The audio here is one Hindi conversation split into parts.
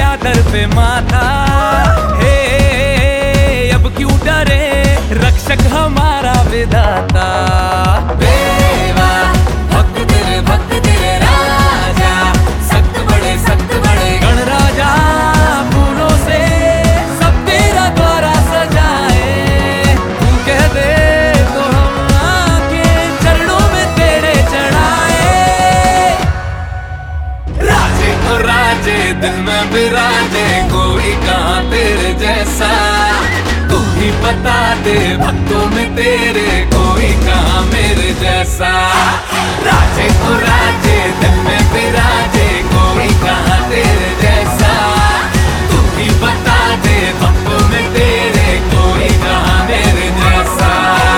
दर पे माथा। हे अब क्यों डरे, रक्षक हमारा विधाता। देवा भक्त तेरे राजा, सख्त बड़े गणराजा, फूलों से सब तेरा द्वारा सजाए। तू कह दे तो हम आके चरणों में तेरे चढ़ाए। राजे तो राजे दिल में विराजे, कोई कहाँ तेरे जैसा। तू ही बता दे भक्तों में तेरे, कोई कहाँ मेरे जैसा। राजे तो राजे दिल में विराजे, कोई कहाँ तेरे जैसा। तू ही बता दे भक्तों में तेरे, कोई कहाँ मेरे जैसा।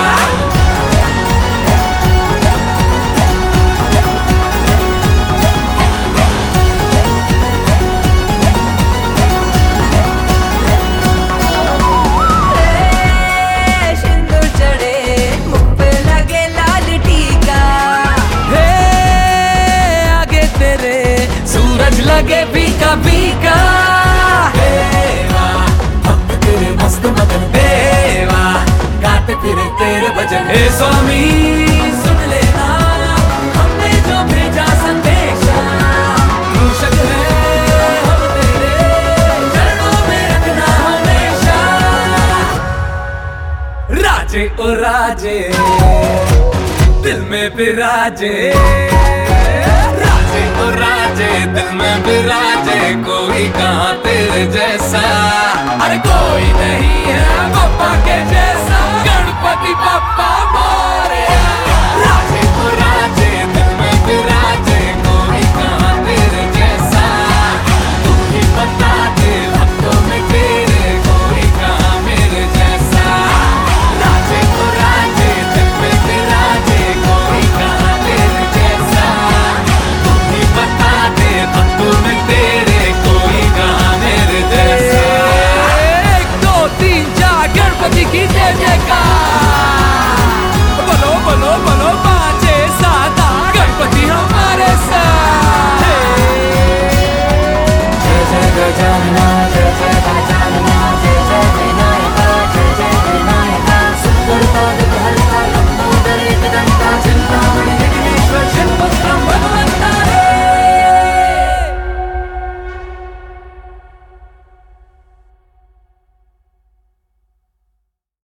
लगे फीका फीका। देवा भक्त तेरे मस्त मगन, देवा गाते फिरे तेरे भजन। हे स्वामी सुन लेना, हमने जो भेजा संदेशा। मूषक है हम तेरे चरणों में रखना हमेशा। राजे ओ राजे दिल में विराजे, राजे ओ राजे दिल में विराजे, कोई कहाँ तेरे जैसा। अरे कोई नहीं है पप्पा के जैसा। गणपति पप्पा